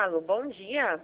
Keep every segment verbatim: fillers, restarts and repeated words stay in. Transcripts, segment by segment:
Alô, bom dia.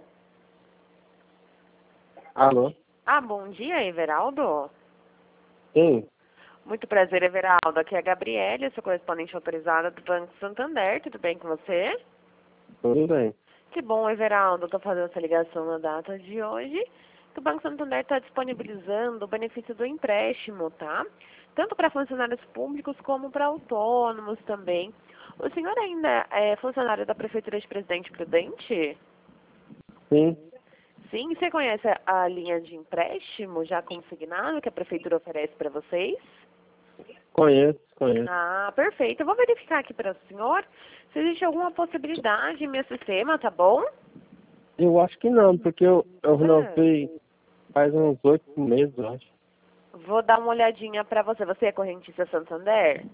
Alô? Ah, bom dia, Everaldo. Sim. Muito prazer, Everaldo. Aqui é a Gabriele, sua correspondente autorizada do Banco Santander. Tudo bem com você? Tudo bem. Que bom, Everaldo. Estou fazendo essa ligação na data de hoje. Que o Banco Santander está disponibilizando o benefício do empréstimo, tá? Tanto para funcionários públicos como para autônomos também. O senhor ainda é funcionário da Prefeitura de Presidente Prudente? Sim. Sim, você conhece a, a linha de empréstimo já consignado que a Prefeitura oferece para vocês? Conheço, conheço. Ah, perfeito. Eu vou verificar aqui para o senhor se existe alguma possibilidade em meu sistema, tá bom? Eu acho que não, porque eu, eu Ah, renovei faz uns oito meses, eu acho. vou dar uma olhadinha para você. Você é correntista Santander?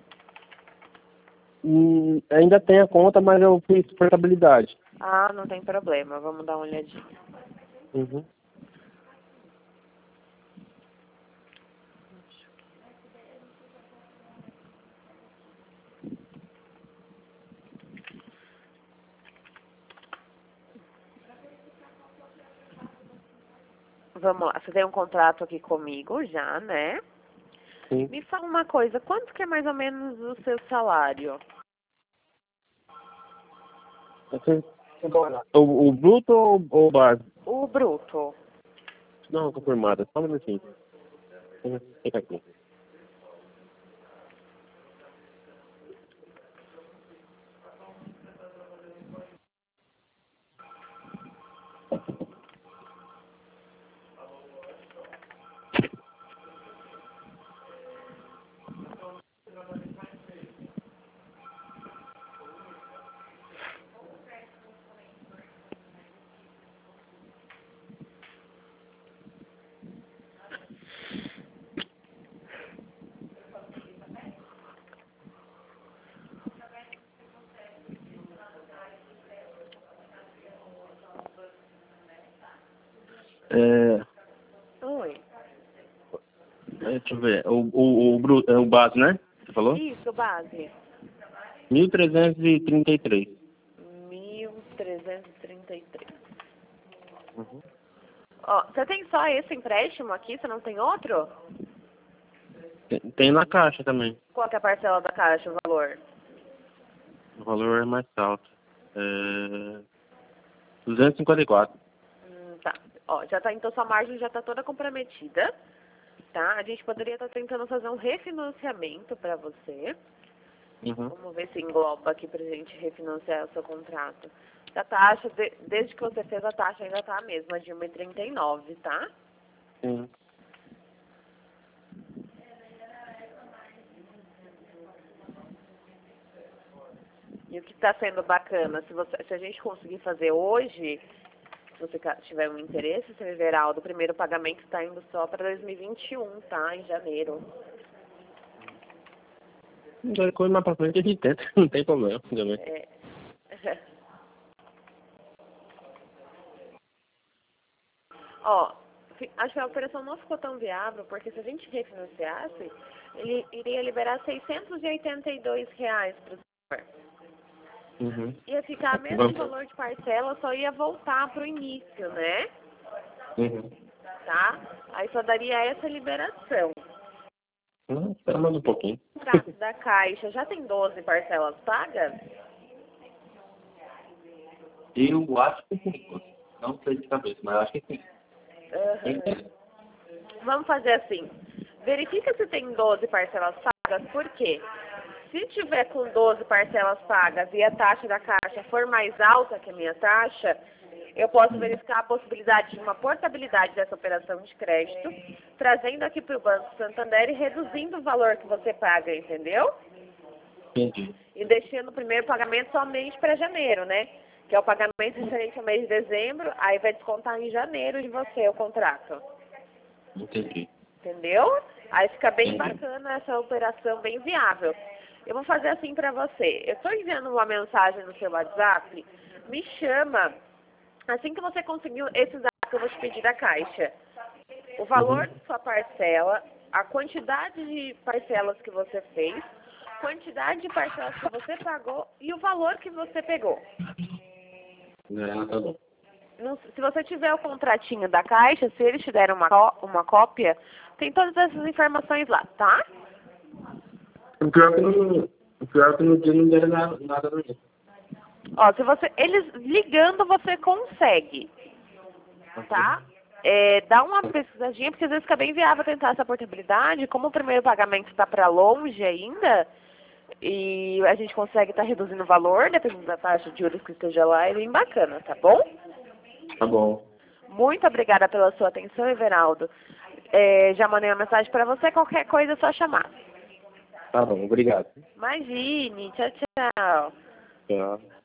Hum, ainda tem a conta, mas eu fiz portabilidade. Ah, não tem problema. Vamos dar uma olhadinha. Uhum. Vamos lá. Você tem um contrato aqui comigo já, né? Sim. Me fala uma coisa. Quanto que é mais ou menos o seu salário? Você- O, o bruto ou ou o base? O bruto. Não, confirmada. Só um minutinho. Fica aqui. É, Oi. deixa eu ver. O, o, o, bru- é o base, né? Você falou? Isso, base. mil trezentos e trinta e três. Mil trezentos e trinta e três. Uhum. Ó, você tem só esse empréstimo aqui? Você não tem outro? Tem, tem na caixa também. Qual que é a parcela da caixa, o valor? O valor é mais alto. É... duzentos e cinquenta e quatro. Hum, tá. Ó, já tá, então sua margem já tá toda comprometida, tá? A gente poderia estar tentando fazer um refinanciamento para você. Uhum. Vamos ver se engloba aqui pra gente refinanciar o seu contrato. A taxa, de- desde que você fez a taxa ainda tá a mesma, de um e trinta e nove, tá? Sim. E o que está sendo bacana, se, você, se a gente conseguir fazer hoje, se você ca- tiver um interesse, seu Everaldo, o primeiro pagamento está indo só para dois mil e vinte e um, tá? Em janeiro. Qualquer coisa mais pra frente a gente tenta, não tem problema também. É. Ó, fi- acho que a operação não ficou tão viável, porque se a gente refinanciasse, ele iria liberar seiscentos e oitenta e dois reais para o senhor. Uhum. Ia ficar o mesmo valor de parcela, só ia voltar para o início, né? Uhum. Tá? Aí só daria essa liberação. Não, espera mais um pouquinho. O contrato da Caixa já tem doze parcelas pagas? Eu acho que sim. Não sei de cabeça, mas acho que sim. Aham. Vamos fazer assim. Verifica se tem doze parcelas pagas, por quê? Se tiver com doze parcelas pagas e a taxa da Caixa for mais alta que a minha taxa, eu posso verificar a possibilidade de uma portabilidade dessa operação de crédito, trazendo aqui para o Banco Santander e reduzindo o valor que você paga, entendeu? Entendi. E deixando o primeiro pagamento somente para janeiro, né? Que é o pagamento referente ao mês de dezembro, aí vai descontar em janeiro de você o contrato. Entendi. Entendeu? Aí fica bem Entendi. bacana essa operação, bem viável. Eu vou fazer assim para você. Eu estou enviando uma mensagem no seu WhatsApp. Me chama assim que você conseguir esses dados que eu vou te pedir da Caixa. O valor Uhum. da sua parcela, a quantidade de parcelas que você fez, quantidade de parcelas que você pagou e o valor que você pegou. Ah, tá bom. Não- se você tiver o contratinho da Caixa, se eles te deram uma, có- uma cópia, tem todas essas informações lá, tá? O pior é que no, o pior é que no dia não deram nada, nada pra mim. Ó, se você, eles ligando você consegue, tá? É, dá uma pesquisadinha, porque às vezes fica bem viável tentar essa portabilidade, como o primeiro pagamento está para longe ainda, e a gente consegue estar reduzindo o valor, dependendo da taxa de juros que esteja lá, é bem bacana, tá bom? Tá bom. Muito obrigada pela sua atenção, Everaldo. É, já mandei uma mensagem para você, qualquer coisa é só chamar. Tá bom, obrigado. Imagine, tchau, tchau. Tchau.